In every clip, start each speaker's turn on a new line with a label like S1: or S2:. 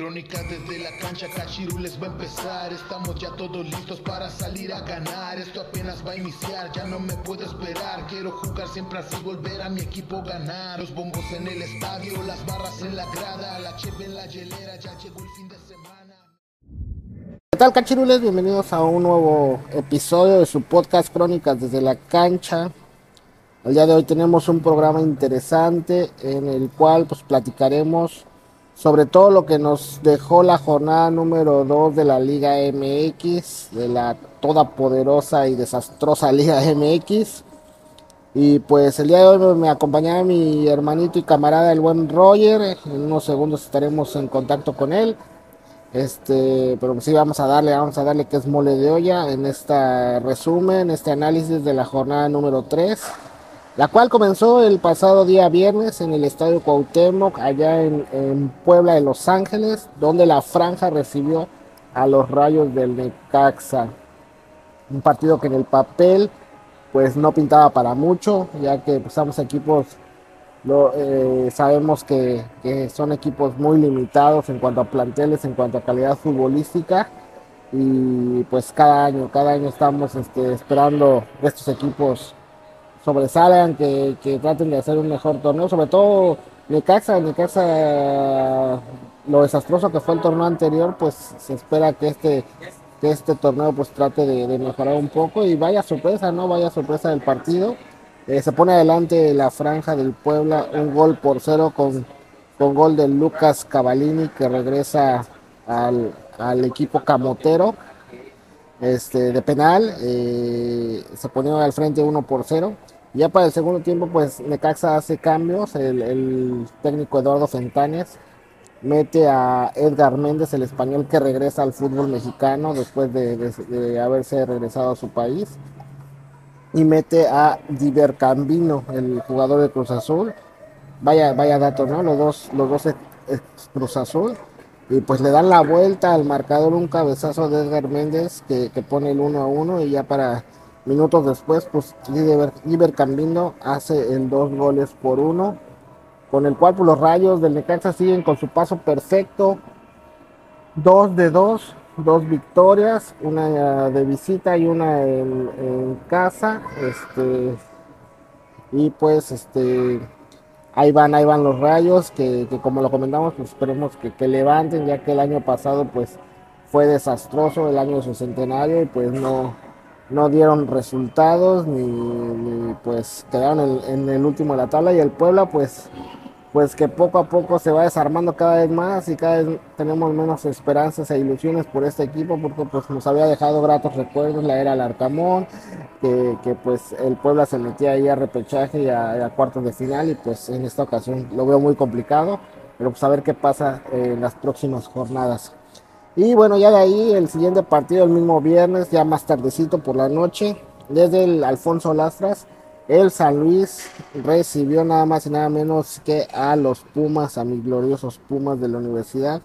S1: Crónicas desde la cancha, Cachirules va a empezar. Estamos ya todos listos para salir a ganar. Esto apenas va a iniciar, ya no me puedo esperar. Quiero jugar siempre así, volver a mi equipo ganar. Los bombos en el estadio, las barras en la grada, la cheve en la hielera, ya llegó el fin de semana.
S2: ¿Qué tal, Cachirules? Bienvenidos a un nuevo episodio de su podcast Crónicas desde la cancha. El día de hoy tenemos un programa interesante en el cual pues platicaremos sobre todo lo que nos dejó la jornada número 2 de la Liga MX, de la todopoderosa y desastrosa Liga MX. Y pues el día de hoy me acompaña mi hermanito y camarada el buen Roger. En unos segundos estaremos en contacto con él. Pero sí vamos a darle que es mole de olla en este resumen, este análisis de la jornada número 3, la cual comenzó el pasado día viernes en el Estadio Cuauhtémoc, allá en Puebla de Los Ángeles, donde la Franja recibió a los Rayos del Necaxa. Un partido que en el papel pues no pintaba para mucho, ya que pues, ambos equipos sabemos que son equipos muy limitados en cuanto a planteles, en cuanto a calidad futbolística, y pues cada año estamos esperando que estos equipos sobresalgan, que traten de hacer un mejor torneo, sobre todo Necaxa, lo desastroso que fue el torneo anterior, pues se espera que este torneo pues trate de mejorar un poco, y vaya sorpresa, ¿no? Vaya sorpresa del partido. Se pone adelante la Franja del Puebla, 1-0 con gol de Lucas Cavallini, que regresa al equipo camotero de penal. Se pone al frente 1-0. Ya para el segundo tiempo pues Necaxa hace cambios. El técnico Eduardo Fentanes mete a Edgar Méndez, el español, que regresa al fútbol mexicano después de haberse regresado a su país, y mete a Diver Cambino, el jugador de Cruz Azul. Vaya dato, ¿no? Los dos ex Cruz Azul. Y pues le dan la vuelta al marcador, un cabezazo de Edgar Méndez que pone el 1-1, y ya para minutos después pues Diver Cambino hace el 2-1, con el cual pues, los Rayos del Necaxa siguen con su paso perfecto, 2 victorias, una de visita y una en casa. Y pues ahí van los Rayos, que como lo comentamos, pues esperemos que levanten, ya que el año pasado pues fue desastroso, el año de su centenario, y pues no dieron resultados, ni pues quedaron en el último de la tabla. Y el Puebla pues que poco a poco se va desarmando cada vez más, y cada vez tenemos menos esperanzas e ilusiones por este equipo, porque pues nos había dejado gratos recuerdos la era Larcamón, que pues el Puebla se metía ahí a repechaje y a cuartos de final, y pues en esta ocasión lo veo muy complicado, pero pues a ver qué pasa en las próximas jornadas. Y bueno, ya de ahí el siguiente partido el mismo viernes, ya más tardecito por la noche, desde el Alfonso Lastras, el San Luis recibió nada más y nada menos que a los Pumas, a mis gloriosos Pumas de la universidad.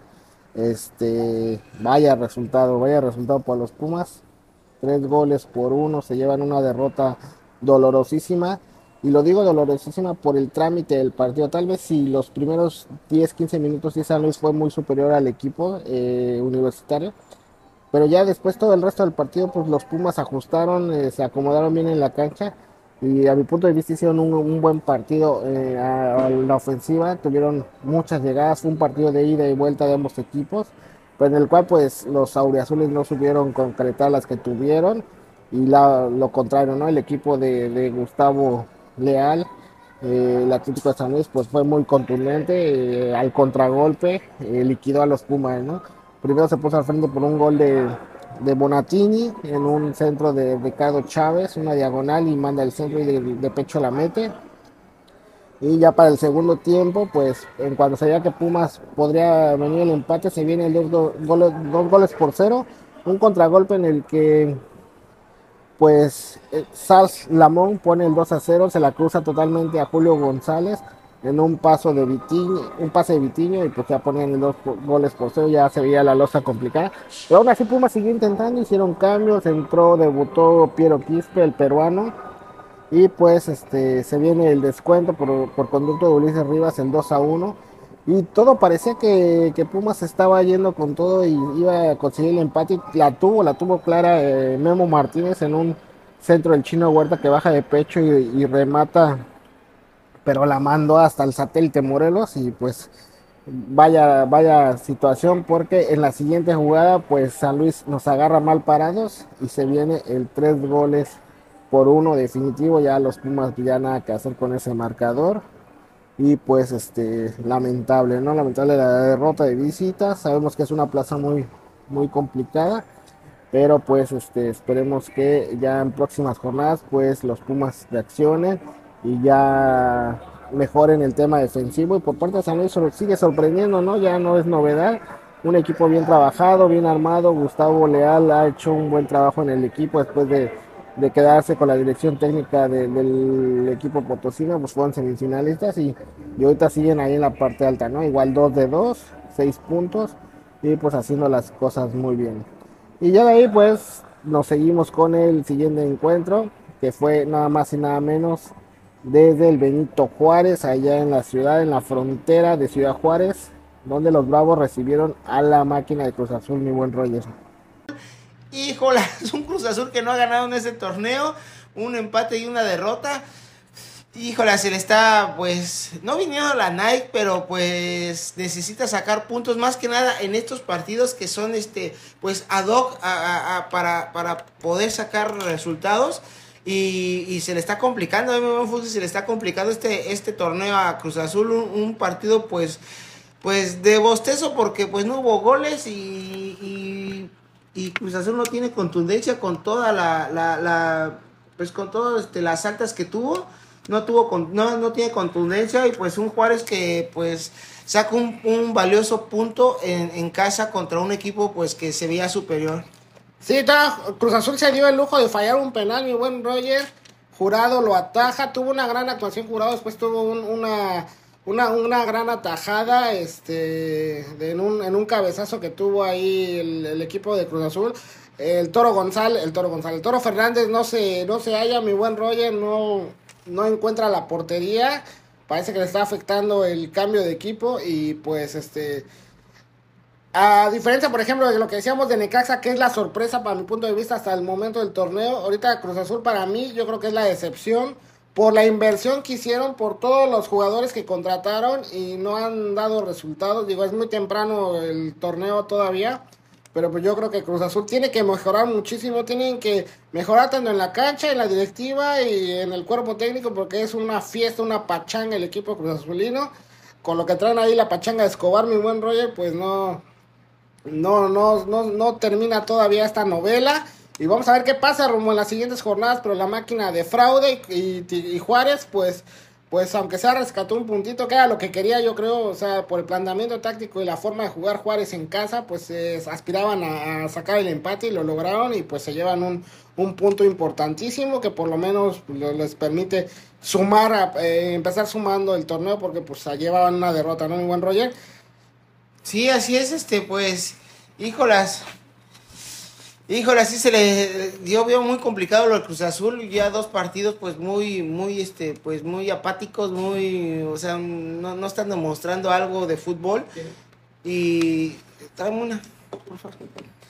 S2: Vaya resultado para los Pumas. 3-1, se llevan una derrota dolorosísima. Y lo digo dolorosísima por el trámite del partido. Tal vez si los primeros 10-15 minutos sí San Luis fue muy superior al equipo universitario, pero ya después todo el resto del partido pues los Pumas ajustaron, se acomodaron bien en la cancha, y a mi punto de vista hicieron un buen partido a la ofensiva. Tuvieron muchas llegadas, fue un partido de ida y vuelta de ambos equipos, pero en el cual pues los auriazules no supieron concretar las que tuvieron, y lo contrario, ¿no? El equipo de Gustavo Leal, el Atlético de San Luis, pues fue muy contundente, al contragolpe liquidó a los Pumas, ¿no? Primero se puso al frente por un gol de Bonatini en un centro de Ricardo Chávez, una diagonal, y manda el centro y de pecho la mete. Y ya para el segundo tiempo, pues en cuanto se veía que Pumas podría venir el empate, se viene el 2 goles por 0, un contragolpe en el que pues Sals Lamón pone el 2-0, se la cruza totalmente a Julio González en un pase de Vitiño, y pues ya ponían el 2 goles por 0, ya se veía la losa complicada. Pero aún así Pumas siguió intentando, hicieron cambios, debutó Piero Quispe, el peruano, y pues se viene el descuento por conducto de Ulises Rivas, el 2-1. Y todo parecía que Pumas estaba yendo con todo y iba a conseguir el empate. La tuvo clara Memo Martínez en un centro del Chino Huerta que baja de pecho y remata, pero la mandó hasta el satélite Morelos y pues vaya situación porque en la siguiente jugada pues San Luis nos agarra mal parados y se viene el 3 goles por 1 definitivo. Ya los Pumas ya nada que hacer con ese marcador. Y pues lamentable, ¿no? Lamentable la derrota de visita. Sabemos que es una plaza muy complicada. Pero pues esperemos que ya en próximas jornadas pues los Pumas reaccionen y ya mejoren el tema defensivo. Y por parte de San Luis sigue sorprendiendo, ¿no? Ya no es novedad. Un equipo bien trabajado, bien armado. Gustavo Leal ha hecho un buen trabajo en el equipo después de quedarse con la dirección técnica del equipo potosino. Pues fueron semifinalistas y ahorita siguen ahí en la parte alta, ¿no? Igual 2 de 2, 6 puntos y pues haciendo las cosas muy bien. Y ya de ahí pues nos seguimos con el siguiente encuentro, que fue nada más y nada menos desde el Benito Juárez, allá en la ciudad, en la frontera de Ciudad Juárez, donde los Bravos recibieron a la máquina de Cruz Azul, mi buen Roger.
S3: Híjole, es un Cruz Azul que no ha ganado en ese torneo, un empate y una derrota. Híjole, se le está, pues, no viniendo la Nike, pero pues necesita sacar puntos más que nada en estos partidos que son, pues, ad hoc para poder sacar resultados. Y se le está complicando, se le está complicando este torneo a Cruz Azul, un partido, pues, de bostezo porque, pues, no hubo goles y Cruz Azul no tiene contundencia con toda pues, con todas las altas que tuvo. No tiene contundencia y pues un Juárez que pues saca un valioso punto en casa contra un equipo pues que se veía superior.
S2: Sí, Cruz Azul se dio el lujo de fallar un penal, mi buen Roger. Jurado lo ataja, tuvo una gran actuación Jurado, después tuvo una gran atajada en un cabezazo que tuvo ahí el equipo de Cruz Azul. El Toro Fernández no se halla, mi buen Roger, no encuentra la portería, parece que le está afectando el cambio de equipo y pues a diferencia por ejemplo de lo que decíamos de Necaxa, que es la sorpresa para mi punto de vista hasta el momento del torneo, ahorita Cruz Azul para mí yo creo que es la decepción por la inversión que hicieron, por todos los jugadores que contrataron y no han dado resultados. Digo, es muy temprano el torneo todavía, pero pues yo creo que Cruz Azul tiene que mejorar muchísimo, tienen que mejorar tanto en la cancha, en la directiva y en el cuerpo técnico, porque es una fiesta, una pachanga el equipo Cruz Azulino. Con lo que traen ahí la pachanga de Escobar, mi buen Roger, pues no termina todavía esta novela. Y vamos a ver qué pasa rumbo en las siguientes jornadas, pero la máquina de fraude y Juárez, pues aunque sea rescató un puntito, que era lo que quería yo creo, o sea, por el planteamiento táctico y la forma de jugar Juárez en casa, pues aspiraban a sacar el empate y lo lograron y pues se llevan un punto importantísimo que por lo menos les permite sumar, empezar sumando el torneo porque pues llevaban una derrota, ¿no, mi buen Roger?
S3: Sí, así es, pues, híjolas, sí se le dio veo muy complicado lo del Cruz Azul, ya 2 partidos pues pues muy apáticos, o sea, no están demostrando algo de fútbol. Y tráeme una, por favor.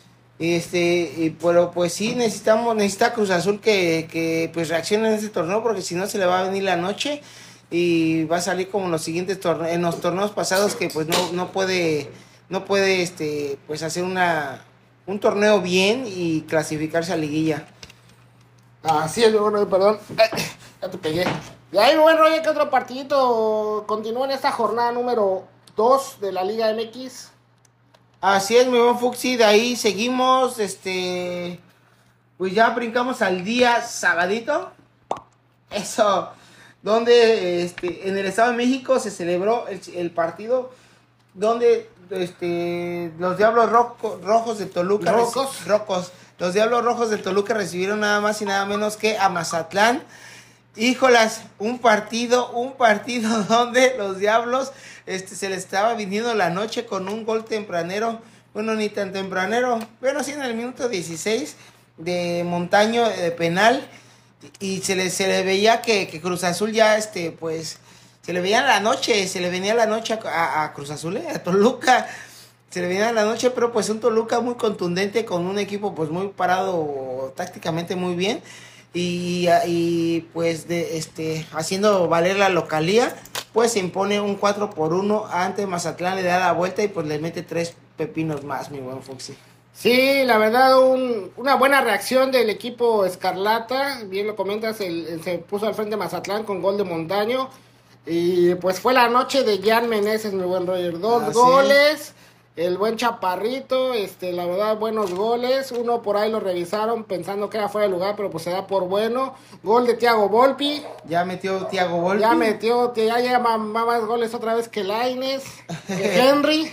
S3: Pero pues sí necesita Cruz Azul que pues reaccione en este torneo, porque si no se le va a venir la noche y va a salir como en los siguientes torneos, en los torneos pasados que pues no puede pues hacer un torneo bien y clasificarse a liguilla.
S2: Así es, bueno, perdón. Ya te pegué. Y ahí, bueno, oye, ¿qué otro partidito continúa en esta jornada número 2 de la Liga MX?
S3: Así es, mi buen Fuxi, de ahí seguimos, pues ya brincamos al día sabadito. Eso, donde en el Estado de México se celebró el partido donde los Diablos Rojos de Toluca los Diablos Rojos de Toluca recibieron nada más y nada menos que a Mazatlán. Híjolas, un partido donde los Diablos se les estaba viniendo la noche con un gol tempranero, bueno, ni tan tempranero, bueno, sí, en el minuto 16 de Montaño de penal, y se le veía que Cruz Azul ya pues se le venía la noche, a Cruz Azul, a Toluca. Se le venía la noche, pero pues un Toluca muy contundente con un equipo pues muy parado tácticamente muy bien y pues haciendo valer la localía, pues se impone un 4-1 ante Mazatlán, le da la vuelta y pues le mete 3 pepinos más, mi buen Foxy.
S2: Sí, la verdad, una buena reacción del equipo Escarlata, bien lo comentas, se puso al frente Mazatlán con gol de Montaño, y pues fue la noche de Jan Meneses, mi buen Roger, 2 goles, el buen Chaparrito, la verdad, buenos goles, uno por ahí lo revisaron pensando que era fuera de lugar, pero pues se da por bueno, gol de Thiago Volpi.
S3: Ya metió Thiago Volpi.
S2: Ya lleva más goles otra vez que Lainez, que Henry.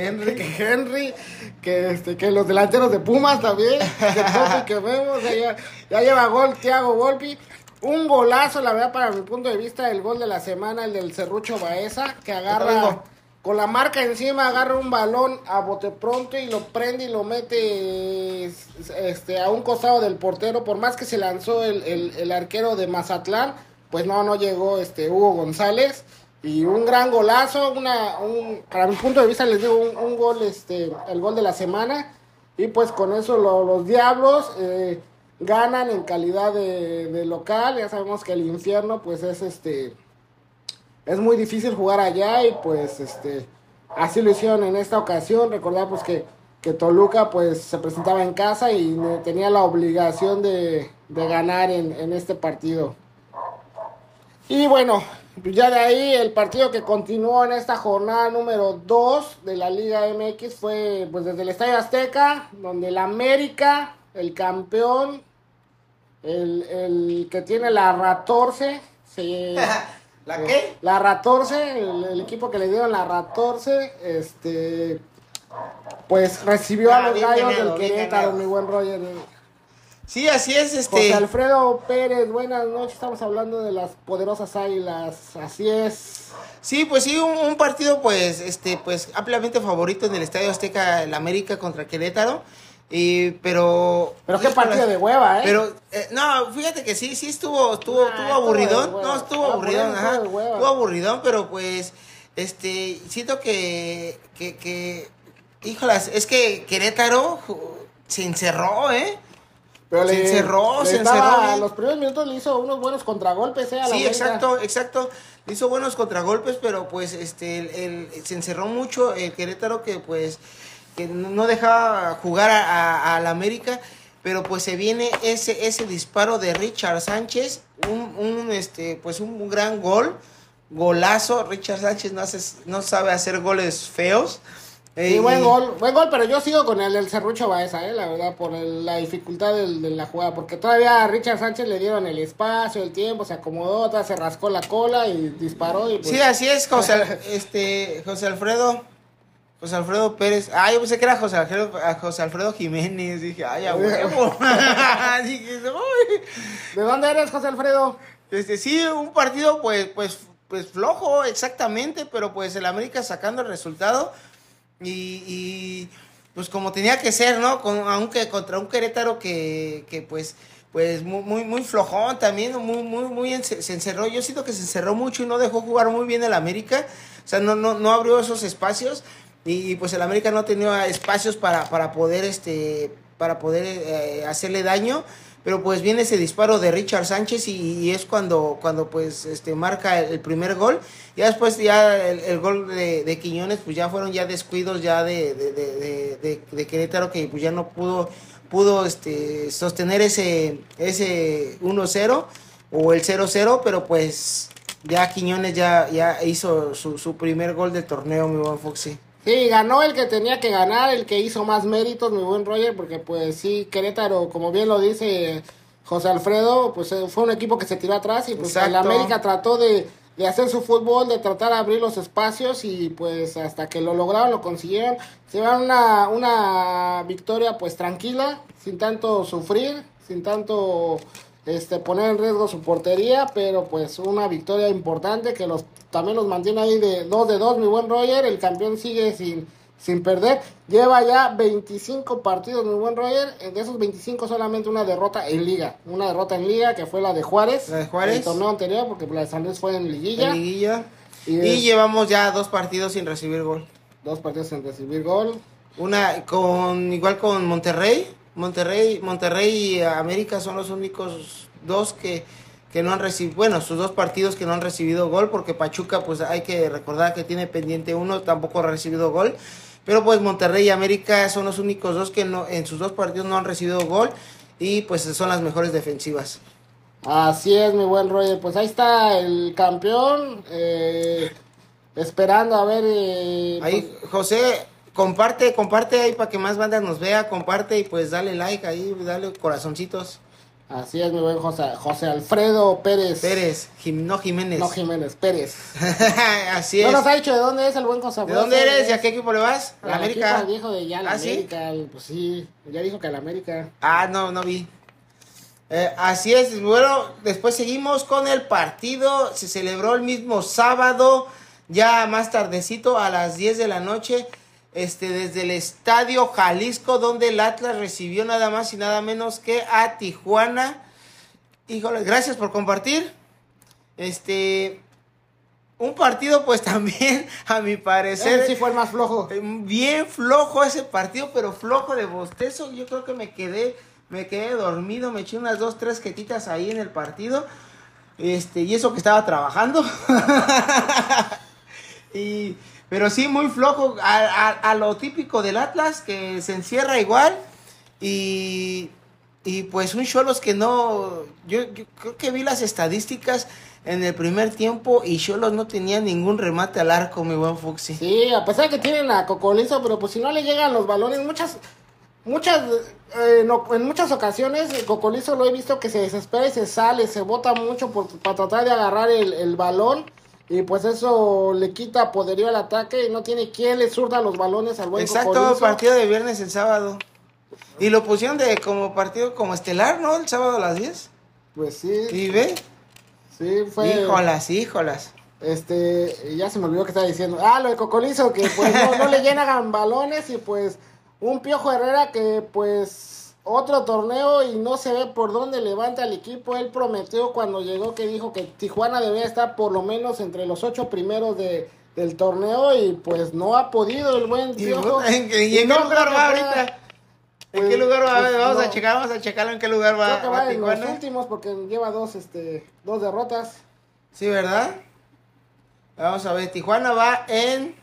S2: que los delanteros de Pumas también, que vemos, ya lleva gol Thiago Volpi. Un golazo, la verdad, para mi punto de vista, el gol de la semana, el del Serrucho Baeza, que agarra con la marca encima, agarra un balón a bote pronto y lo prende y lo mete a un costado del portero. Por más que se lanzó el arquero de Mazatlán, pues no llegó Hugo González. Y un gran golazo, para mi punto de vista les digo un gol, el gol de la semana. Y pues con eso los Diablos ganan en calidad de local. Ya sabemos que el infierno pues es muy difícil jugar allá y pues así lo hicieron en esta ocasión. Recordamos que Toluca pues se presentaba en casa y tenía la obligación de ganar en este partido. Y bueno, ya de ahí el partido que continuó en esta jornada número 2 de la Liga MX fue pues desde el Estadio Azteca, donde el América, el campeón, el que tiene la Ratorce,
S3: ¿La qué?
S2: La Ratorce, el equipo que le dieron la Ratorce, pues recibió a los Gallos del Querétaro, mi buen Roger.
S3: Sí, así es,
S2: José Alfredo Pérez, buenas noches, estamos hablando de las poderosas Águilas, así es.
S3: Sí, pues sí, un partido pues ampliamente favorito en el Estadio Azteca, el América contra Querétaro. Pero
S2: qué partido de hueva,
S3: Pero no, fíjate que sí estuvo aburridón. No, estuvo aburridón, ajá. Estuvo aburridón, pero pues siento que híjolas, es que Querétaro se encerró,
S2: Pero
S3: se encerró.
S2: A los primeros minutos le hizo unos buenos contragolpes, a la
S3: Sí,
S2: América.
S3: exacto. Le hizo buenos contragolpes, pero pues se encerró mucho el Querétaro que pues que no dejaba jugar a la América, pero pues se viene ese disparo de Richard Sánchez, un gran golazo. Richard Sánchez no sabe hacer goles feos.
S2: Sí, buen gol, pero yo sigo con el del Serrucho Baeza, la verdad, por la dificultad de la jugada, porque todavía a Richard Sánchez le dieron el espacio, el tiempo, se acomodó, se rascó la cola y disparó. Y pues...
S3: Sí, así es, José Alfredo Pérez. Yo pensé que era José Alfredo Jiménez. Dije, a huevo. Dije,
S2: ¿de dónde eres, José Alfredo?
S3: Sí, un partido pues flojo, exactamente, pero pues el América sacando el resultado y pues como tenía que ser, ¿no? Aunque contra un Querétaro que pues muy flojón también, muy se encerró. Yo siento que se encerró mucho y no dejó jugar muy bien el América. O sea, no abrió esos espacios. Y pues el América no tenía espacios para poder hacerle daño, pero pues viene ese disparo de Richard Sánchez y es cuando pues marca el primer gol. Ya después el gol de Quiñones, pues ya fueron ya descuidos ya de Querétaro, que pues ya no pudo sostener ese 1-0 o el 0-0, pero pues ya Quiñones ya hizo su primer gol del torneo, mi buen Foxy.
S2: Sí, ganó el que tenía que ganar, el que hizo más méritos, mi buen Roger, porque pues sí, Querétaro, como bien lo dice José Alfredo, pues fue un equipo que se tiró atrás y pues el América trató de hacer su fútbol, de tratar de abrir los espacios y pues hasta que lo lograron, lo consiguieron. Se van una victoria pues tranquila, sin tanto sufrir, sin tanto poner en riesgo su portería, pero pues una victoria importante que también los mantiene ahí de 2-2, mi buen Roger. El campeón sigue sin perder, lleva ya 25 partidos, mi buen Roger. De esos 25 solamente una derrota en liga, que fue la de Juárez, el torneo anterior, porque la de San Luis fue en liguilla.
S3: Y llevamos ya 2 partidos sin recibir gol.
S2: 2 partidos sin recibir gol.
S3: Igual con Monterrey. Monterrey y América son los únicos 2 que no han recibido, bueno, sus 2 partidos que no han recibido gol, porque Pachuca, pues hay que recordar que tiene pendiente 1, tampoco ha recibido gol. Pero pues Monterrey y América son los únicos 2 que no, en sus 2 partidos no han recibido gol. Y pues son las mejores defensivas.
S2: Así es, mi buen Roger. Pues ahí está el campeón. Esperando a ver.
S3: Ahí, José, comparte ahí para que más bandas nos vea. Comparte y pues dale like ahí, dale corazoncitos.
S2: Así es, mi buen José Alfredo Pérez.
S3: No Jiménez.
S2: No Jiménez, Pérez.
S3: Así es.
S2: No nos ha dicho de dónde es el buen José Alfredo.
S3: ¿De dónde eres y a qué equipo le vas?
S2: ¿A la América? Dijo de ya la América.
S3: ¿Sí?
S2: Pues sí, ya dijo que a la América.
S3: No vi. Así es, bueno, después seguimos con el partido. Se celebró el mismo sábado, ya más tardecito, a las 10 de la noche. Desde el Estadio Jalisco, donde el Atlas recibió nada más y nada menos que a Tijuana. Híjole, gracias por compartir. Un partido pues también, a mi parecer,
S2: sí fue el más flojo.
S3: Bien flojo ese partido, pero flojo de bostezo. Yo creo que me quedé dormido, me eché unas 2, 3 quetitas ahí en el partido. Y eso que estaba trabajando. Pero sí, muy flojo, a lo típico del Atlas, que se encierra igual. Y pues un Xolos que no... Yo creo que vi las estadísticas en el primer tiempo y Xolos no tenía ningún remate al arco, mi buen Fuxi.
S2: Sí, a pesar de que tienen a Cocolizo, pero pues si no le llegan los balones, en muchas ocasiones Cocolizo lo he visto que se desespera y se sale, se bota mucho para tratar de agarrar el balón. Y pues eso le quita poderío al ataque y no tiene quien le zurda los balones al buen Cocolizo.
S3: Exacto, partido de viernes el sábado. Y lo pusieron como partido como estelar, ¿no? El sábado a las 10.
S2: Pues sí.
S3: ¿Y ve?
S2: Sí, fue...
S3: Híjolas.
S2: Ya se me olvidó que estaba diciendo. Lo de Cocolizo, que pues no le llenan balones y pues un Piojo Herrera que pues... Otro torneo y no se ve por dónde levanta al equipo. Él prometió cuando llegó que dijo que Tijuana debía estar por lo menos entre los 8 primeros del torneo y pues no ha podido el buen Piojo.
S3: ¿En qué lugar va ahorita? ¿En qué lugar va? Vamos a checarlo en qué lugar va.
S2: Creo que va en los últimos porque lleva 2 derrotas.
S3: Sí, ¿verdad? Vamos a ver, Tijuana va en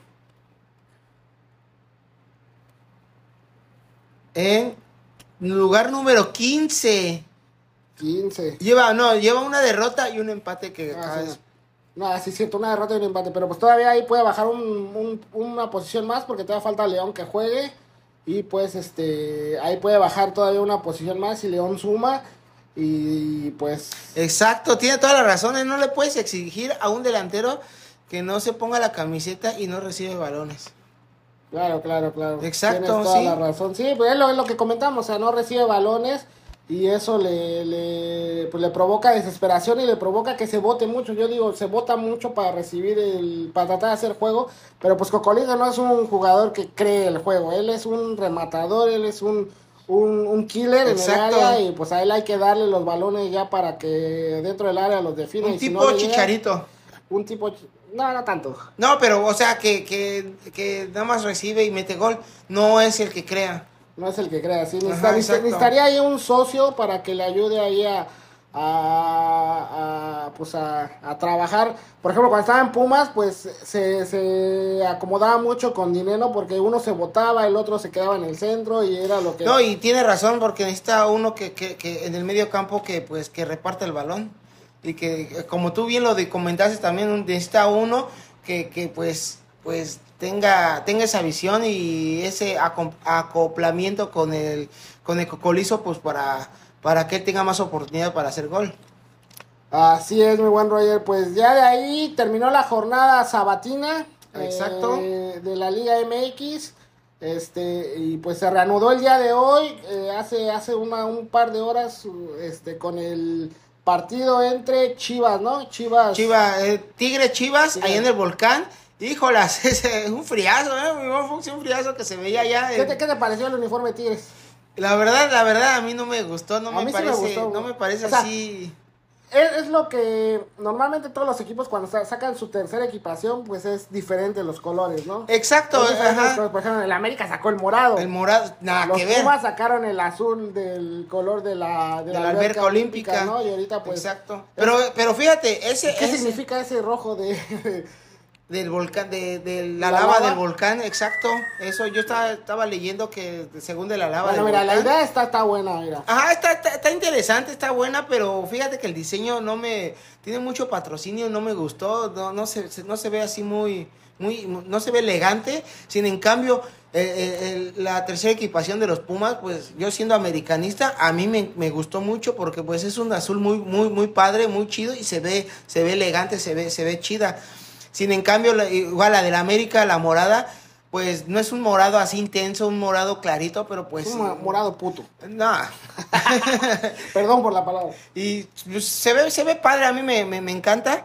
S3: lugar número 15.
S2: 15.
S3: Lleva una derrota y un empate que
S2: sí es cierto, una derrota y un empate, pero pues todavía ahí puede bajar una posición más porque todavía falta León que juegue y pues ahí puede bajar todavía una posición más y León suma y pues...
S3: Exacto, tiene toda la razón, no le puedes exigir a un delantero que no se ponga la camiseta y no recibe balones.
S2: Claro.
S3: Exacto,
S2: tienes toda la razón. Sí, pues es lo que comentamos, o sea, no recibe balones y eso le provoca desesperación y le provoca que se bote mucho. Yo digo, se bota mucho para para tratar de hacer juego, pero pues Cocolizo no es un jugador que cree el juego, él es un rematador, él es un killer. Exacto. En el área y pues a él hay que darle los balones ya para que dentro del área los defina.
S3: Un tipo Chicharito.
S2: Un tipo... No tanto.
S3: No, pero, o sea, que nada más recibe y mete gol. No es el que crea.
S2: No es el que crea, sí. Necesitaría ahí un socio para que le ayude ahí a trabajar. Por ejemplo, cuando estaba en Pumas, pues se acomodaba mucho con dinero porque uno se botaba, el otro se quedaba en el centro y era lo que...
S3: No, y tiene razón porque necesita uno que en el medio campo que reparte el balón. Y que, como tú bien lo comentaste también, necesita uno que tenga esa visión y ese acoplamiento con el Cocolizo, pues para que él tenga más oportunidad para hacer gol.
S2: Así es, mi buen Roger. Pues ya de ahí terminó la jornada sabatina.
S3: Exacto.
S2: De la Liga MX. Y pues se reanudó el día de hoy. Hace un par de horas. Con el partido entre Chivas, ¿no?
S3: Tigre Chivas, ahí en el Volcán. Híjolas, es un friazo, un friazo que se veía ya.
S2: ¿Qué te pareció el uniforme de Tigres?
S3: La verdad, a mí no me gustó, no me parece
S2: sí me gustó,
S3: no me parece
S2: o sea,
S3: así.
S2: es lo que normalmente todos los equipos cuando sacan su tercera equipación, pues es diferente los colores, ¿no?
S3: Exacto,
S2: Es diferente los
S3: ajá.
S2: colores. Por ejemplo, el América sacó el morado.
S3: El morado, nada
S2: Los
S3: que ver.
S2: Pumas sacaron el azul del color de la
S3: alberca olímpica,
S2: ¿no? Y ahorita pues...
S3: exacto. Pero fíjate,
S2: ¿Qué significa ese rojo de...?
S3: del volcán, de la
S2: ¿La
S3: lava
S2: lava?
S3: del volcán, exacto. Eso yo estaba leyendo que según de la lava
S2: Bueno,
S3: del
S2: mira,
S3: volcán.
S2: la idea está buena, mira.
S3: Ajá, está interesante, está buena, pero fíjate que el diseño tiene mucho patrocinio, no me gustó, no se ve así no se ve elegante. Sin en cambio, la tercera equipación de los Pumas, pues yo siendo americanista, a mí me gustó mucho porque pues es un azul muy padre, muy chido y se ve elegante, se ve chida. Sin en cambio, igual la de la América, la morada, pues no es un morado así intenso, un morado clarito, pero pues...
S2: Es un morado puto.
S3: No.
S2: Perdón por la palabra.
S3: Y pues, se ve padre, a mí me encanta.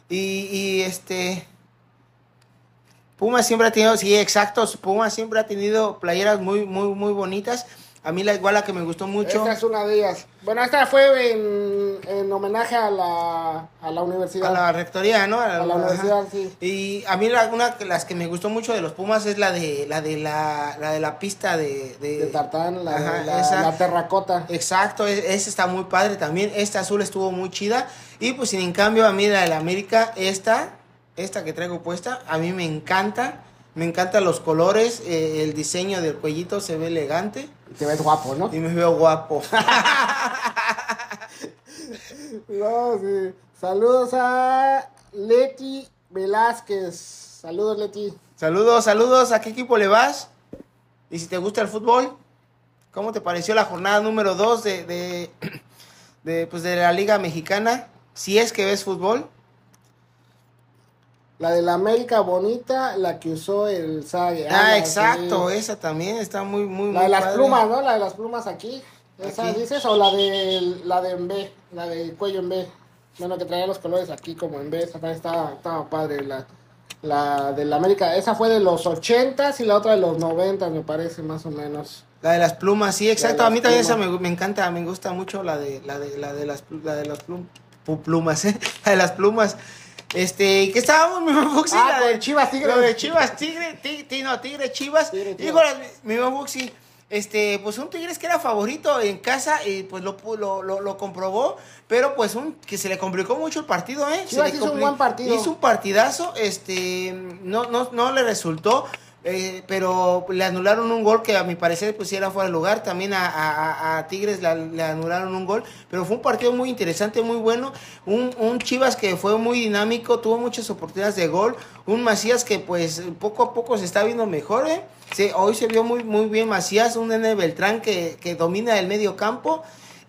S3: Puma siempre ha tenido, sí, exacto, Puma siempre ha tenido playeras muy bonitas. A mí igual la que me gustó mucho.
S2: Esta es una de ellas. Bueno, esta fue en homenaje a la universidad.
S3: A la rectoría, ¿no?
S2: A la universidad, sí.
S3: Y a mí una de las que me gustó mucho de los Pumas es la de la pista
S2: De tartán,
S3: Ajá,
S2: la terracota.
S3: Exacto, esa está muy padre también. Esta azul estuvo muy chida. Y pues sin en cambio a mí la de la América, esta que traigo puesta, a mí me encanta. Me encantan los colores, el diseño del cuellito se ve elegante.
S2: Y te ves guapo, ¿no?
S3: Y me veo guapo.
S2: No, sí. Saludos a Leti Velázquez. Saludos, Leti.
S3: Saludos. ¿A qué equipo le vas? Y si te gusta el fútbol, ¿cómo te pareció la jornada número 2 de la Liga Mexicana? Si es que ves fútbol.
S2: La de la América bonita, la que usó el Sague.
S3: Exacto, sí. Esa también está muy
S2: La de las
S3: padre.
S2: plumas, ¿no? La de las plumas aquí. ¿Esa
S3: Aquí.
S2: dices? O la de en B, la de cuello en B. Bueno, que traía los colores aquí como en B. Esa también estaba padre. La de la América, esa fue de los 80s y la otra de los 90s, me parece, más o menos.
S3: La de las plumas, sí, exacto. A mí también esa
S2: plumas.
S3: me encanta, me gusta mucho la de las plumas, la de las plumas. ¿Qué estábamos, mi mamá Fuxi?
S2: Ah, con Chivas Tigre.
S3: Lo de Chivas Tigre, Tigre Chivas. Híjole, mi mamá Fuxi, pues un Tigres que era favorito en casa, y pues lo comprobó, pero pues que se le complicó mucho el partido,
S2: Chivas hizo un buen partido.
S3: Hizo un partidazo, no le resultó. Pero le anularon un gol que a mi parecer pues era fuera de lugar. También a Tigres le anularon un gol, pero fue un partido muy interesante, muy bueno. Un Chivas que fue muy dinámico, tuvo muchas oportunidades de gol. Un Macías que pues poco a poco se está viendo mejor. Hoy se vio muy bien Macías, un Nene Beltrán que domina el medio campo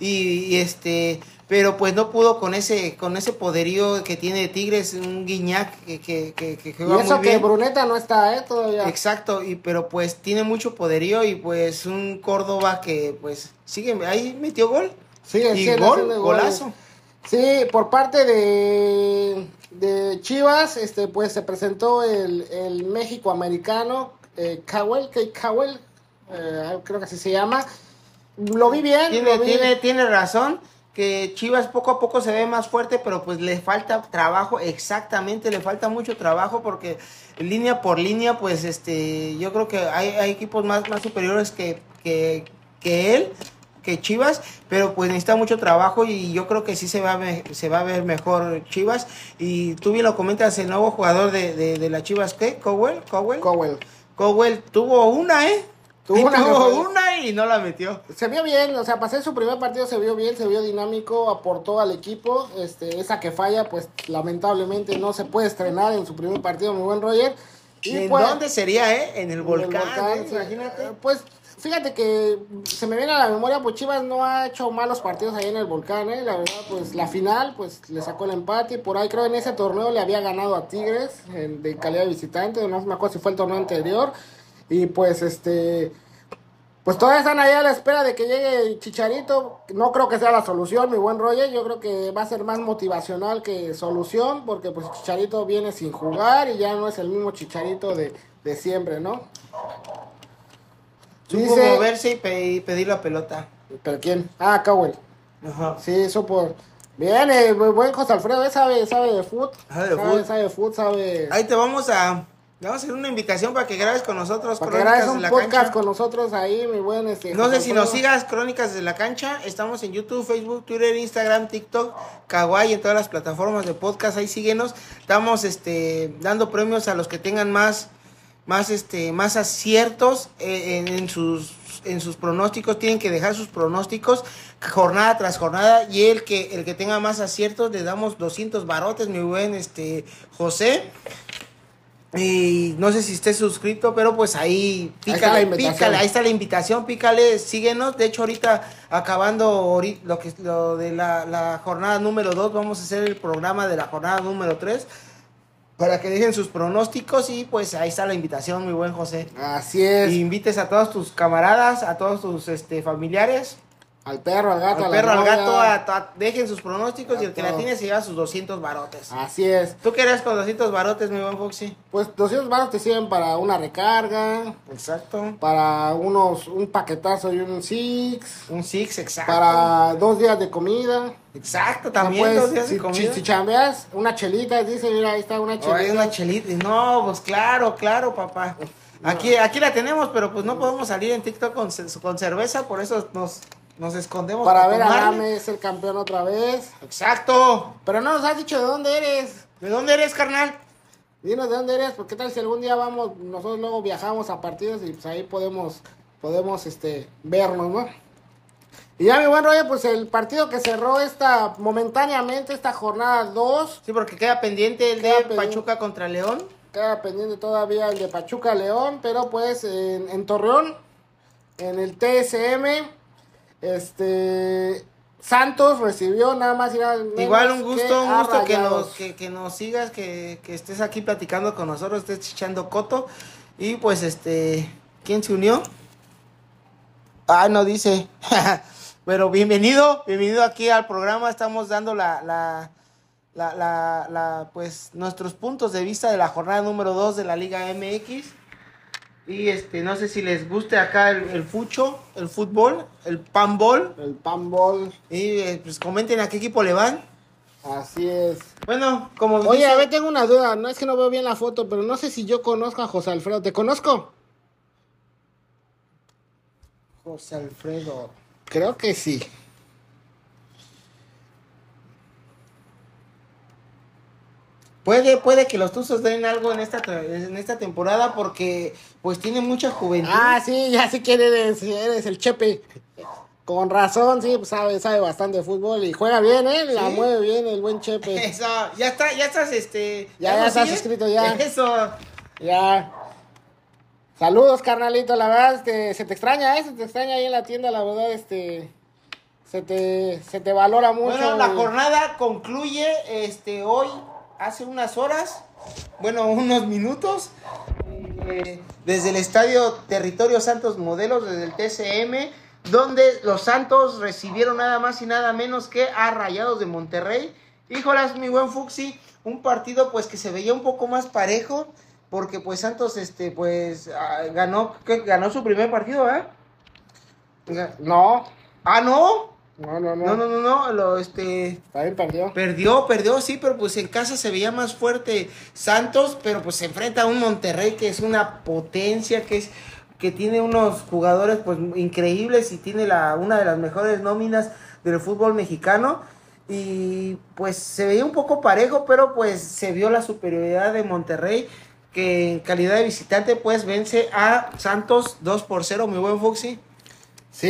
S3: pero pues no pudo con ese poderío que tiene Tigres, un Guiñac que juega
S2: y eso
S3: muy bien.
S2: que Bruneta no está, todavía.
S3: Exacto, pero pues tiene mucho poderío y pues un Córdoba que pues sigue, ahí metió gol.
S2: Sí,
S3: y golazo.
S2: Sí, por parte de Chivas, pues se presentó el México americano, Cowell, creo que así se llama. Lo vi bien.
S3: Tiene razón. Que Chivas poco a poco se ve más fuerte, pero pues le falta trabajo, exactamente, le falta mucho trabajo porque línea por línea, pues yo creo que hay equipos más superiores que él, que Chivas, pero pues necesita mucho trabajo y yo creo que sí se va a ver mejor Chivas. Y tú bien lo comentas, el nuevo jugador de la Chivas, ¿qué? Cowell tuvo una, Tuvo una y no la metió.
S2: Se vio bien, o sea, pasé su primer partido, se vio bien, se vio dinámico, aportó al equipo. Esa que falla, pues lamentablemente no se puede estrenar en su primer partido, mi buen Roger.
S3: ¿Y en dónde sería, En el volcán,
S2: sí.
S3: Imagínate.
S2: Pues fíjate que se me viene a la memoria, pues Chivas no ha hecho malos partidos ahí en el volcán, La verdad, pues la final, pues le sacó el empate. Y por ahí creo en ese torneo le había ganado a Tigres de calidad de visitante, no me acuerdo si fue el torneo anterior. Y pues pues todavía están ahí a la espera de que llegue Chicharito. No creo que sea la solución, mi buen Roger. Yo creo que va a ser más motivacional que solución, porque pues Chicharito viene sin jugar y ya no es el mismo Chicharito de siempre, ¿no?
S3: Supo moverse y pedir la pelota.
S2: ¿Pero quién? Ah, Cowell.
S3: Ajá.
S2: Sí, supo. Bien, buen José Alfredo, sabe de fútbol. Sabe.
S3: Ahí te vamos a hacer una invitación para que grabes con nosotros.
S2: Para que grabes un
S3: de la
S2: podcast
S3: cancha.
S2: con nosotros ahí, mi buen
S3: No
S2: José
S3: sé si
S2: Alfredo.
S3: nos sigas Crónicas de la Cancha. Estamos en YouTube, Facebook, Twitter, Instagram, TikTok, Kawaii, en todas las plataformas de podcast. Ahí síguenos. Estamos dando premios a los que tengan más aciertos en sus pronósticos. Tienen que dejar sus pronósticos jornada tras jornada, y el que tenga más aciertos le damos 200 barotes, mi buen José. Y no sé si estés suscrito, pero pues ahí pícale, ahí está la invitación, pícale, síguenos. De hecho, ahorita acabando lo de la jornada número 2, vamos a hacer el programa de la jornada número 3 para que dejen sus pronósticos, y pues ahí está la invitación, mi buen José.
S2: Así es.
S3: Y invites a todos tus camaradas, a todos tus familiares.
S2: Al perro, al gato,
S3: al gato, dejen sus pronósticos, y el que la tiene se lleva sus 200 barotes.
S2: Así es.
S3: ¿Tú qué harías con 200 barotes, mi buen Foxy?
S2: Pues 200 baros te sirven para una recarga.
S3: Exacto.
S2: Para un paquetazo y un six.
S3: Un six, exacto.
S2: Para 2 días de comida.
S3: Exacto, también
S2: pues,
S3: 2 días de comida.
S2: Si chambeas, una chelita, dice, mira, ahí está una chelita.
S3: Una chelita. No, pues claro, papá. Aquí la tenemos, pero pues no podemos salir en TikTok con cerveza, por eso nos escondemos.
S2: Para ver a Gámez, el campeón otra vez.
S3: Exacto.
S2: Pero no nos has dicho de dónde eres.
S3: ¿De dónde eres, carnal?
S2: Dinos de dónde eres, porque tal si algún día nosotros luego viajamos a partidos y pues ahí podemos vernos, ¿no? Y ya, mi buen rollo, pues el partido que cerró momentáneamente esta jornada 2.
S3: Sí, porque queda pendiente el de Pachuca contra León.
S2: Queda pendiente todavía el de Pachuca León, pero pues en Torreón, en el TSM, Santos recibió nada más y nada menos.
S3: Igual un gusto que nos sigas, que estés aquí platicando con nosotros, estés echando coto. Y pues ¿quién se unió? No dice. Pero bienvenido aquí al programa. Estamos dando pues nuestros puntos de vista de la jornada número 2 de la Liga MX. Y no sé si les guste acá el fútbol, el panball.
S2: El panball.
S3: Y pues comenten a qué equipo le van.
S2: Así es.
S3: Bueno, como
S2: Oye, a ver, tengo una duda. No es que no veo bien la foto, pero no sé si yo conozco a José Alfredo. ¿Te conozco?
S3: José Alfredo.
S2: Creo que sí.
S3: Puede que los Tuzos den algo en esta temporada, porque pues tiene mucha juventud.
S2: Sí, ya sé quién eres el Chepe. Con razón, sí, pues sabe bastante de fútbol y juega bien, la mueve bien el buen Chepe.
S3: Eso, ya estás,
S2: ya estás inscrito ya.
S3: Eso.
S2: Ya. Saludos, carnalito, la verdad, se te extraña, se te extraña ahí en la tienda, la verdad, se te valora mucho.
S3: Bueno, la jornada concluye, hoy, hace unas horas, unos minutos, desde el Estadio Territorio Santos Modelos, desde el TCM, donde los Santos recibieron nada más y nada menos que a Rayados de Monterrey. Híjolas, mi buen Fuxi, un partido pues que se veía un poco más parejo, porque pues Santos ganó su primer partido, ¿eh?
S2: No.
S3: ¿No?
S2: No. También
S3: Perdió, sí, pero pues en casa se veía más fuerte Santos, pero pues se enfrenta a un Monterrey que es una potencia, que tiene unos jugadores pues increíbles y tiene una de las mejores nóminas del fútbol mexicano. Y pues se veía un poco parejo, pero pues se vio la superioridad de Monterrey, que en calidad de visitante pues vence a Santos 2-0, mi buen Fuxi.
S2: Sí,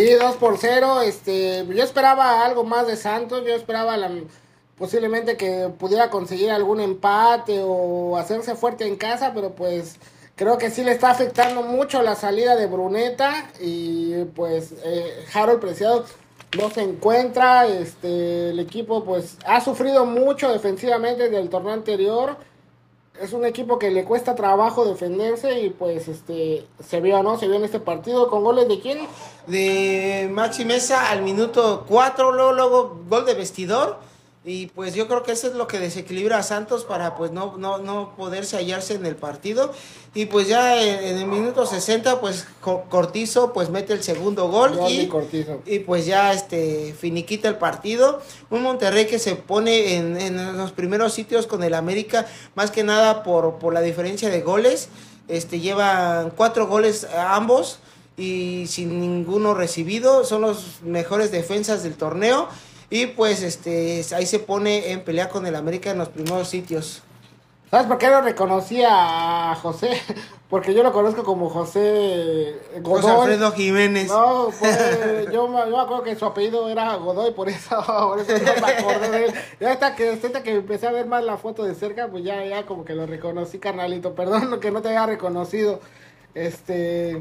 S2: 2-0. Yo esperaba algo más de Santos. Yo esperaba posiblemente que pudiera conseguir algún empate o hacerse fuerte en casa, pero pues creo que sí le está afectando mucho la salida de Bruneta y pues Harold Preciado no se encuentra. El equipo pues ha sufrido mucho defensivamente desde el torneo anterior. Es un equipo que le cuesta trabajo defenderse y pues se vio en este partido. ¿Con goles de quién?
S3: De Maxi Mesa al minuto 4, luego gol de vestidor. Y pues yo creo que eso es lo que desequilibra a Santos para pues no poderse hallarse en el partido. Y pues ya en el minuto 60 pues Cortizo pues mete el segundo gol y pues ya finiquita el partido. Un Monterrey que se pone en los primeros sitios con el América, más que nada por la diferencia de goles. Llevan 4 goles a ambos y sin ninguno recibido. Son los mejores defensas del torneo. Y pues ahí se pone en pelea con el América en los primeros sitios.
S2: ¿Sabes por qué no reconocía a José? Porque yo lo conozco como José Godoy.
S3: José Alfredo Jiménez.
S2: No, pues yo me acuerdo que su apellido era Godoy, por eso no me acordé de él. Ya hasta que empecé a ver más la foto de cerca, pues ya como que lo reconocí, carnalito. Perdón que no te haya reconocido. Que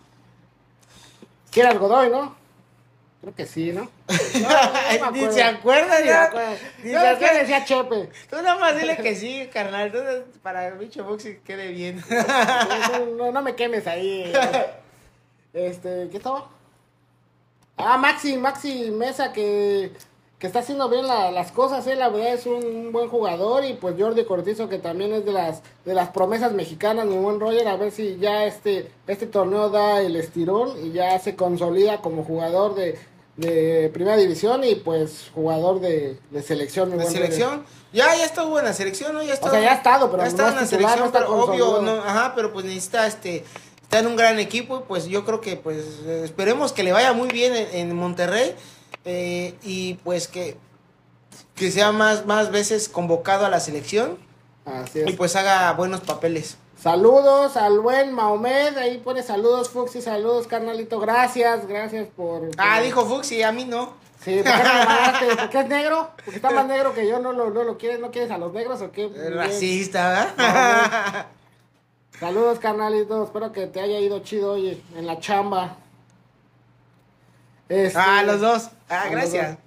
S2: eras Godoy, ¿no? Creo que sí, ¿no?
S3: Ni se acuerda,
S2: ni se acuerda. ¿Qué decía Chepe?
S3: Tú nada más dile que sí, carnal. Entonces, para el bicho boxing quede bien.
S2: No me quemes ahí. ¿Qué estaba? Maxi Mesa que está haciendo bien las cosas, la verdad es un buen jugador. Y pues Jordi Cortizo, que también es de las promesas mexicanas, mi buen Roger, a ver si ya este torneo da el estirón y ya se consolida como jugador de primera división y pues jugador de selección.
S3: ¿De selección? Roger. Ya estuvo en la selección, ¿no? Ya
S2: o sea, ya ha estado, pero
S3: ya está en la selección,
S2: no está
S3: pero obvio, no, pero pues necesita está en un gran equipo. Pues yo creo que pues esperemos que le vaya muy bien en Monterrey. Y pues que sea más veces convocado a la selección.
S2: Así es.
S3: Y pues haga buenos papeles.
S2: Saludos al buen Mahomed, ahí pone saludos Fuxi, saludos carnalito, gracias por...
S3: Dijo Fuxi, a mí no.
S2: Sí, ¿por qué no me mandaste? ¿Porque es negro? ¿Porque está más negro que yo? ¿No lo quieres? ¿No quieres a los negros o qué?
S3: Racista, ¿verdad?
S2: No, saludos carnalito, espero que te haya ido chido hoy en la chamba.
S3: Los dos. Gracias.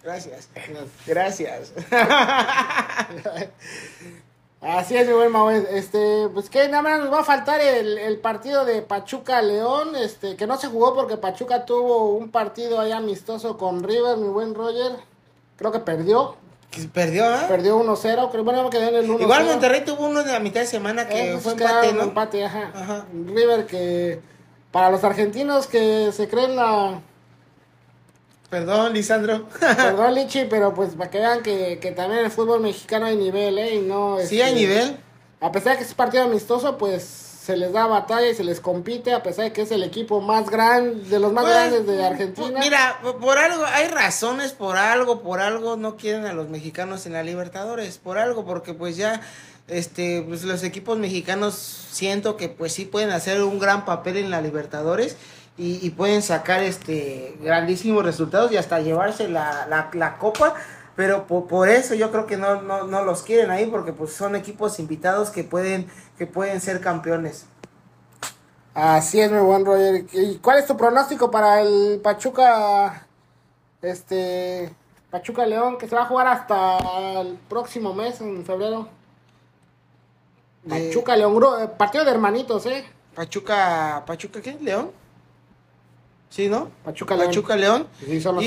S2: Así es, mi buen Manuel. Pues que nada más nos va a faltar el partido de Pachuca León, que no se jugó porque Pachuca tuvo un partido ahí amistoso con River, mi buen Roger. Creo que perdió.
S3: ¿Perdió, eh?
S2: Perdió 1-0, creo bueno, me quedé en el 1-0.
S3: Igual Monterrey tuvo uno en la mitad de semana que fue empate, ¿no?
S2: Empate, ajá. River que para los argentinos que se creen la...
S3: Perdón, Lisandro.
S2: Perdón, Lichi, pero pues para que vean que también en el fútbol mexicano hay nivel, y no...
S3: Sí, hay nivel.
S2: A pesar de que es partido amistoso, pues se les da batalla y se les compite, a pesar de que es el equipo más grande, de los más grandes de Argentina.
S3: Mira, por algo, hay razones, por algo no quieren a los mexicanos en la Libertadores, por algo, porque pues ya... pues los equipos mexicanos siento que pues sí pueden hacer un gran papel en la Libertadores y pueden sacar grandísimos resultados y hasta llevarse la copa, pero por eso yo creo que no los quieren ahí, porque pues son equipos invitados que pueden ser campeones.
S2: Así es, mi buen Roger. ¿Y cuál es tu pronóstico para el Pachuca Pachuca León, que se va a jugar hasta el próximo mes, en febrero? Pachuca León, partido de hermanitos,
S3: Pachuca ¿qué? ¿León? Sí, ¿no?
S2: Pachuca
S3: León.
S2: Sí, son los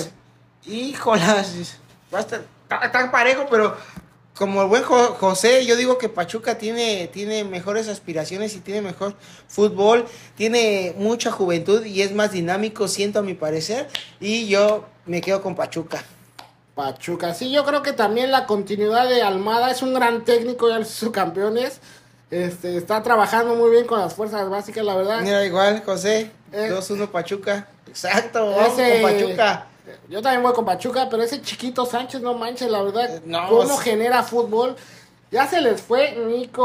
S3: híjolas. Va a estar parejo, pero como el buen José, yo digo que Pachuca tiene mejores aspiraciones y tiene mejor fútbol, tiene mucha juventud y es más dinámico, siento a mi parecer, y yo me quedo con Pachuca.
S2: Pachuca, sí, yo creo que también la continuidad de Almada, es un gran técnico, ya sus campeones, está trabajando muy bien con las fuerzas básicas, la verdad.
S3: Mira, igual, José, 2-1 Pachuca, exacto, vamos con Pachuca.
S2: Yo también voy con Pachuca, pero ese chiquito Sánchez, no manches, la verdad, cómo genera fútbol. Ya se les fue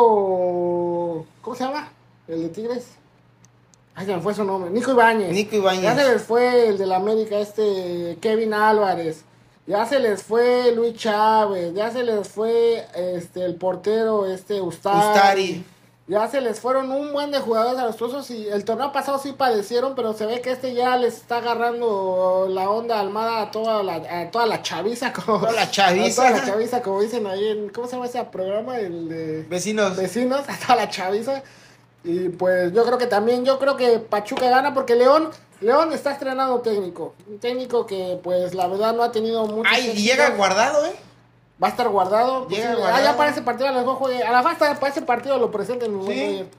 S2: Nico, ¿cómo se llama? El de Tigres. Ay, se me fue su nombre, Nico Ibáñez. Ya se les fue el de la América, Kevin Álvarez. Ya se les fue Luis Chávez, ya se les fue el portero Ustari. Ya se les fueron un buen de jugadores a los trozos y el torneo pasado sí padecieron, pero se ve que ya les está agarrando la onda Almada a toda la chaviza, como
S3: toda la chaviza,
S2: como dicen ahí en, ¿cómo se llama ese programa? El de
S3: Vecinos,
S2: a toda la chaviza. Y pues yo creo que Pachuca gana porque León está estrenando técnico. Un técnico que pues la verdad no ha tenido mucho.
S3: Y llega Guardado,
S2: Va a estar guardado.
S3: Llega
S2: Pues,
S3: Guardado.
S2: ya para ese partido a lo mejor juegue. A la hasta para ese partido lo presenten muy
S3: Sí.
S2: bueno,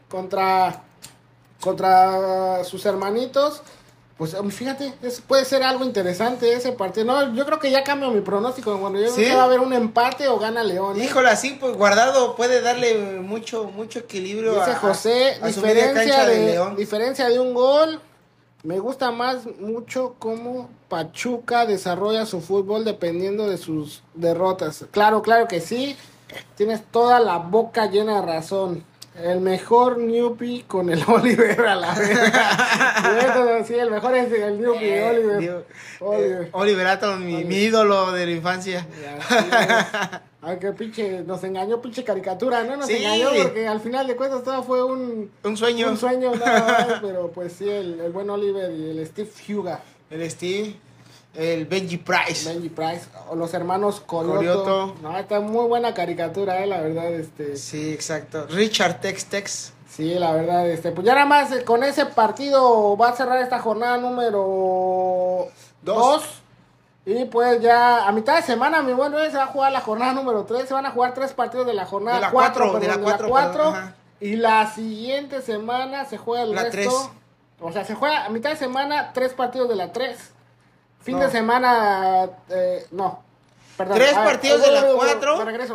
S2: contra sus hermanitos. Pues fíjate, puede ser algo interesante ese partido. No, yo creo que ya cambio mi pronóstico. Bueno, yo
S3: ¿Sí?
S2: creo que va a haber un empate o gana León.
S3: Híjole, así pues Guardado puede darle mucho equilibrio
S2: Dice José,
S3: a su media cancha de León.
S2: diferencia de un gol. Me gusta mucho cómo Pachuca desarrolla su fútbol dependiendo de sus derrotas. Claro que sí. Tienes toda la boca llena de razón. El mejor Newpie con el Oliver a la verga. Sí, el mejor es el Newpie, Oliver.
S3: Oliver Atom, mi ídolo de la infancia.
S2: Aunque pinche, nos engañó pinche caricatura, ¿no? Nos
S3: Sí.
S2: engañó porque al final de cuentas todo fue un
S3: sueño.
S2: Un sueño nada más, pero pues sí, el buen Oliver y el Steve Huga.
S3: El Steve, el Benji Price.
S2: Benji Price, o los hermanos Corioto.
S3: Corioto.
S2: No, está muy buena caricatura, la verdad,
S3: Sí, exacto. Richard Tex.
S2: Sí, la verdad, pues ya nada más con ese partido va a cerrar esta jornada número 2. Y pues ya a mitad de semana, mi buen Rey, se va a jugar la jornada número 3. Se van a jugar 3 partidos de la jornada 4.
S3: De la 4.
S2: Y la siguiente semana se juega el resto.
S3: 3.
S2: O sea, se juega a mitad de semana 3 partidos de la 3. Fin
S3: No.
S2: de semana, no. Perdón.
S3: 3 partidos de la 4.
S2: Me regreso.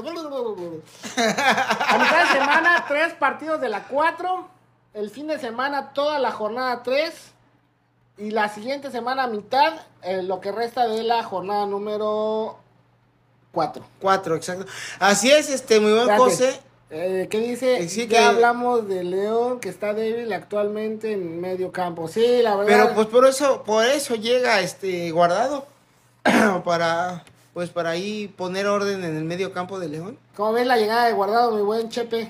S2: A mitad de semana 3 partidos de la 4. El fin de semana toda la jornada 3. Y la siguiente semana mitad, lo que resta de la jornada número 4.
S3: 4, exacto. Así es, muy buen
S2: Espérate.
S3: José.
S2: ¿Qué dice?
S3: Sí,
S2: ya
S3: que-
S2: hablamos de León, que está débil actualmente en medio campo. Sí, la verdad.
S3: Pero pues por eso llega Guardado para ahí poner orden en el medio campo de León.
S2: ¿Cómo ves la llegada de Guardado, mi buen Chepe?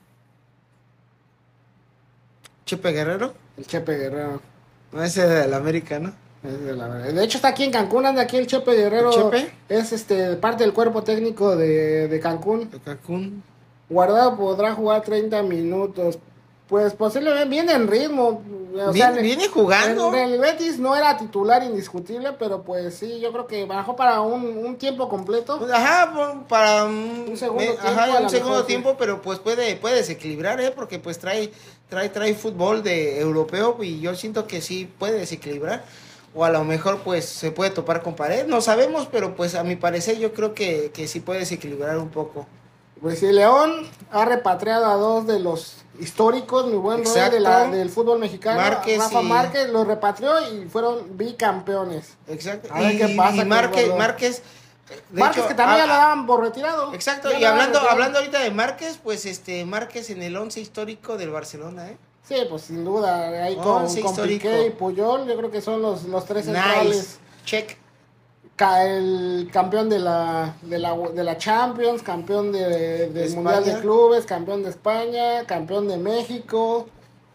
S3: Chepe Guerrero,
S2: El Chepe Guerrero.
S3: no ese de la América, ¿no?
S2: De hecho está aquí en Cancún, anda aquí el Chepe Guerrero.
S3: ¿El Chepe?
S2: Es parte del cuerpo técnico de Cancún.
S3: De Cancún.
S2: Guardado podrá jugar 30 minutos. Pues posiblemente viene en ritmo. O
S3: Viene jugando.
S2: En el Betis no era titular indiscutible, pero pues sí, yo creo que bajó para un tiempo completo.
S3: Ajá, para
S2: Un segundo tiempo, a
S3: un
S2: lo
S3: segundo
S2: mejor,
S3: tiempo, pero pues puede desequilibrar, porque pues trae fútbol de europeo y yo siento que sí puede desequilibrar. O a lo mejor pues se puede topar con pared, no sabemos, pero pues a mi parecer yo creo que sí puede desequilibrar un poco.
S2: Pues sí, León ha repatriado a 2 de los históricos, mi buen Roy,
S3: Exacto.
S2: del fútbol mexicano.
S3: Márquez
S2: Rafa
S3: y-
S2: Márquez los repatrió y fueron bicampeones.
S3: Exacto.
S2: A ver qué pasa con
S3: Márquez,
S2: Guardado.
S3: Márquez, de
S2: Márquez
S3: hecho,
S2: que también ya lo daban por retirado.
S3: Exacto,
S2: Ya
S3: y
S2: lo daban retirado.
S3: hablando ahorita de Márquez, pues Márquez en el 11 histórico del Barcelona,
S2: Sí, pues sin duda, ahí
S3: Once
S2: con
S3: histórico.
S2: Piqué y Puyol, yo creo que son los 3
S3: Nice.
S2: centrales.
S3: Check.
S2: El campeón de la Champions, campeón del
S3: España.
S2: Mundial de Clubes, campeón de España, campeón de México.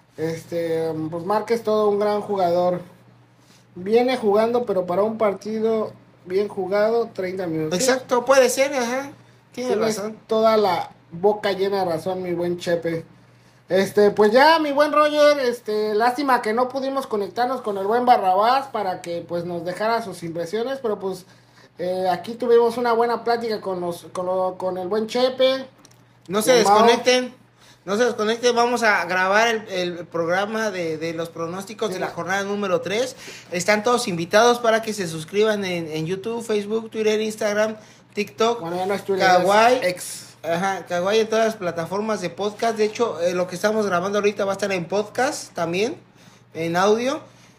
S2: Pues Márquez todo un gran jugador. Viene jugando, pero para un partido bien jugado, 30 minutos.
S3: Exacto, puede ser, ajá. Tienes
S2: Tienes
S3: razón.
S2: toda la boca llena de razón, mi buen Chepe. Pues ya, mi buen Roger, lástima que no pudimos conectarnos con el buen Barrabás para que pues nos dejara sus impresiones, pero pues aquí tuvimos una buena plática con el buen Chepe.
S3: No se
S2: Y Mao.
S3: desconecten, vamos a grabar el programa de los pronósticos
S2: Sí.
S3: de la jornada número 3. Están todos invitados para que se suscriban en YouTube, Facebook, Twitter, Instagram, TikTok,
S2: Bueno, ya no es Twitter,
S3: Kawaii.
S2: es ex.
S3: Ajá, Kawaii en todas las plataformas de podcast. De hecho, lo que estamos grabando ahorita va a estar en podcast también, en audio.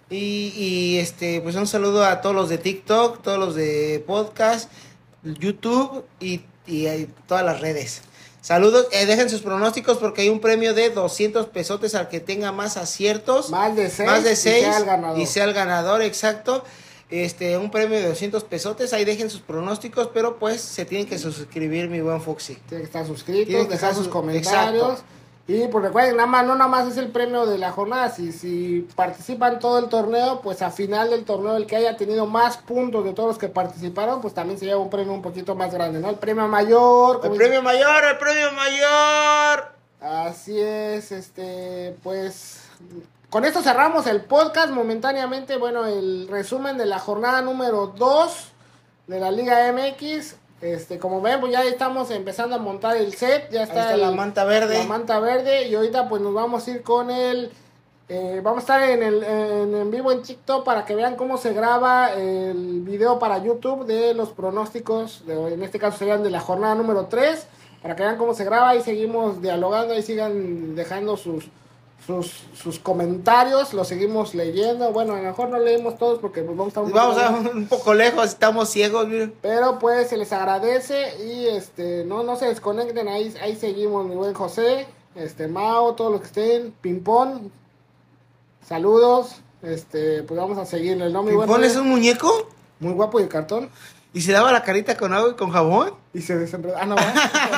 S3: Y pues un saludo a todos los de TikTok, todos los de podcast, YouTube y todas las redes. Saludos, dejen sus pronósticos porque hay un premio de 200 pesotes al que tenga más aciertos.
S2: Más de 6.
S3: Más de 6
S2: y sea el ganador.
S3: exacto. Un premio de 200 pesotes, ahí dejen sus pronósticos, pero pues se tienen que suscribir, mi buen Foxy.
S2: Tienen que estar suscritos,
S3: Tienen que
S2: dejar
S3: estar
S2: sus
S3: sus-
S2: comentarios.
S3: exacto.
S2: Y pues recuerden, no nada más es el premio de la jornada. Si participan todo el torneo, pues a final del torneo el que haya tenido más puntos de todos los que participaron, pues también se lleva un premio un poquito más grande, ¿no? El premio mayor.
S3: El premio mayor, el premio mayor.
S2: Así es, pues con esto cerramos el podcast momentáneamente. Bueno, el resumen de la jornada número 2 de la Liga MX. Como ven, pues ya estamos empezando a montar el set, ya está,
S3: la manta verde.
S2: La manta verde, y ahorita pues nos vamos a ir con vamos a estar en vivo en TikTok para que vean cómo se graba el video para YouTube de los pronósticos, en este caso serían de la jornada número 3, para que vean cómo se graba y seguimos dialogando y sigan dejando sus comentarios, los seguimos leyendo. Bueno, a lo mejor no leemos todos porque pues, vamos a estar
S3: un poco lejos, estamos ciegos, miren.
S2: Pero pues se les agradece y no se desconecten, ahí seguimos, mi buen José, Mao, todos los que estén, Pimpón, saludos, pues vamos a seguirle, ¿no? Mi
S3: ¿Pimpón es un muñeco?
S2: Muy guapo y de cartón.
S3: ¿Y se lava la carita con agua y con jabón?
S2: Y se desenreda. Ah, no, ¿verdad?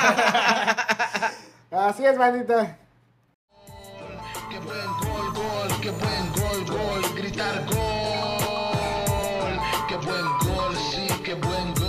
S2: Así es, bandita.
S1: Qué buen gol, gol, qué buen gol, gol, gritar gol. Qué buen gol, sí, qué buen gol.